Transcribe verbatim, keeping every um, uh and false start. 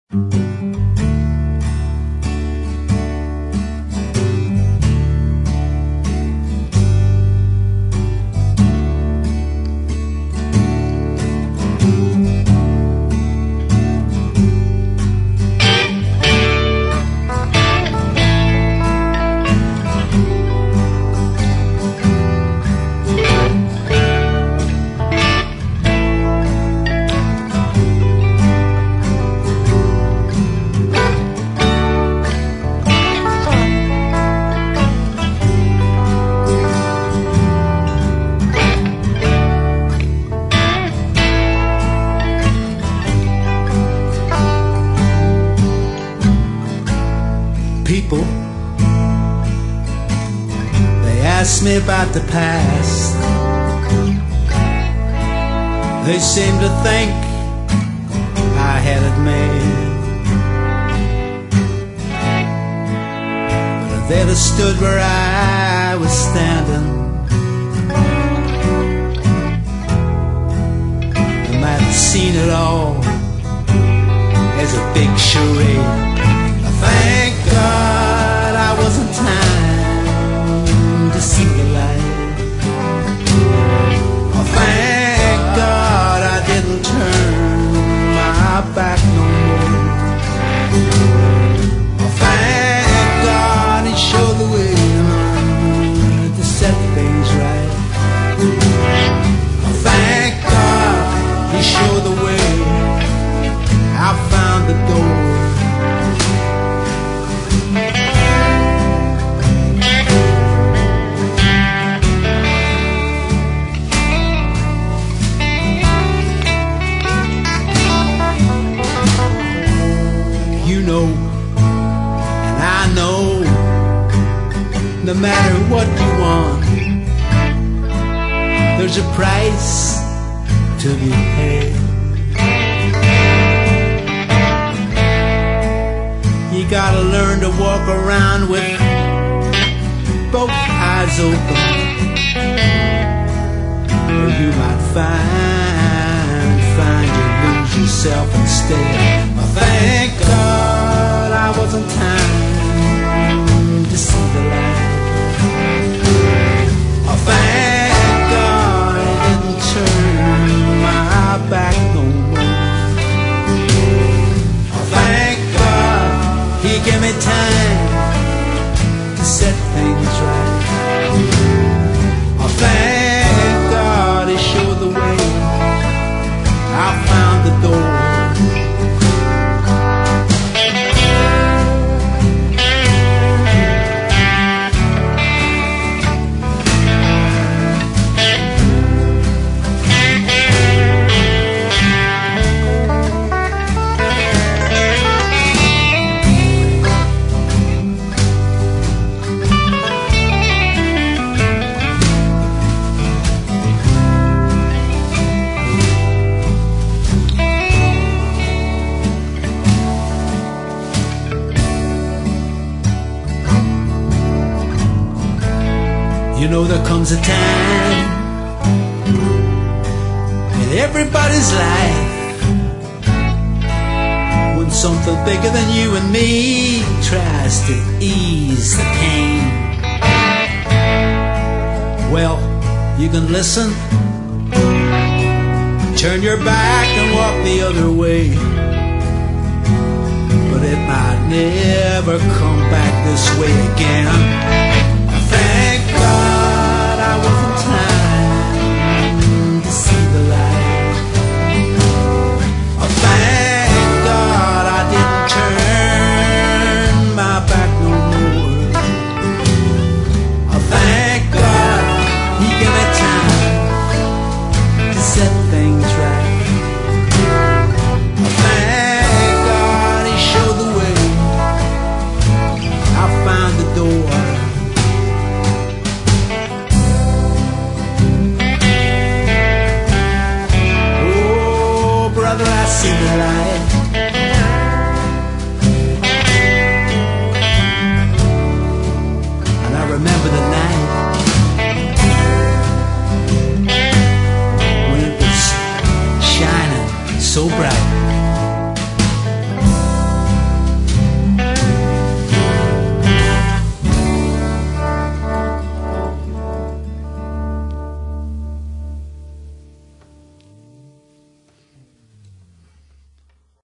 People, they ask me about the past. They seem to think I had it made, but if they'd have stood where I was standing, they might have seen it all as a big charade. Thank God I wasn't time to see the light. Oh, thank God I didn't turn my back no more. Oh, thank God He showed the way to set things right. Oh, thank God He showed the way. I found the door. And I know, no matter what you want, there's a price to be paid. You gotta learn to walk around with both eyes open, or you might find, find you lose yourself instead. Thank God I wasn't time to see the light. Oh, thank God He didn't turn my back no more. Oh, thank God He gave me time to set things right. Oh, thank God He showed the way. I found the door. You know there comes a time in everybody's life when something bigger than you and me tries to ease the pain. Well, you can listen, turn your back and walk the other way, but it might never come back this way again.